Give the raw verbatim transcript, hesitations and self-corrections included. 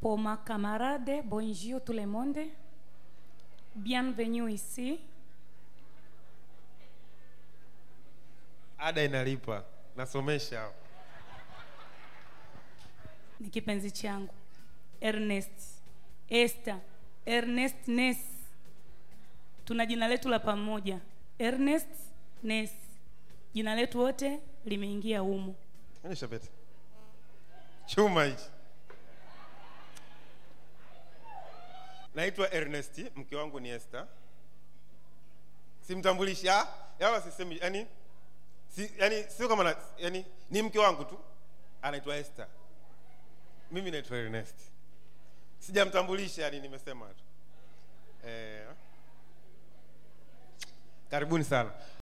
Pour ma camarade, bonjour tout le monde. Bienvenue ici. Ada inalipa. Nasomesha. Ni kipenzi changu. Ernest. Esther. Ernest Ness. Tuna jina letu la pamoja. Ernest Ness. Jina letu wote limeingia humo. Anisha beti. Chuma hichi. Naitwa Ernesti, mke wangu ni Esther. Simtambulisha, yawa sisemi, yani si yani sio kama na, yani ni mke wangu tu. Anaitwa Esther. Mimi naitwa Ernest. Sijamtambulisha, yani nimesema tu. Eh. Karibuni sana.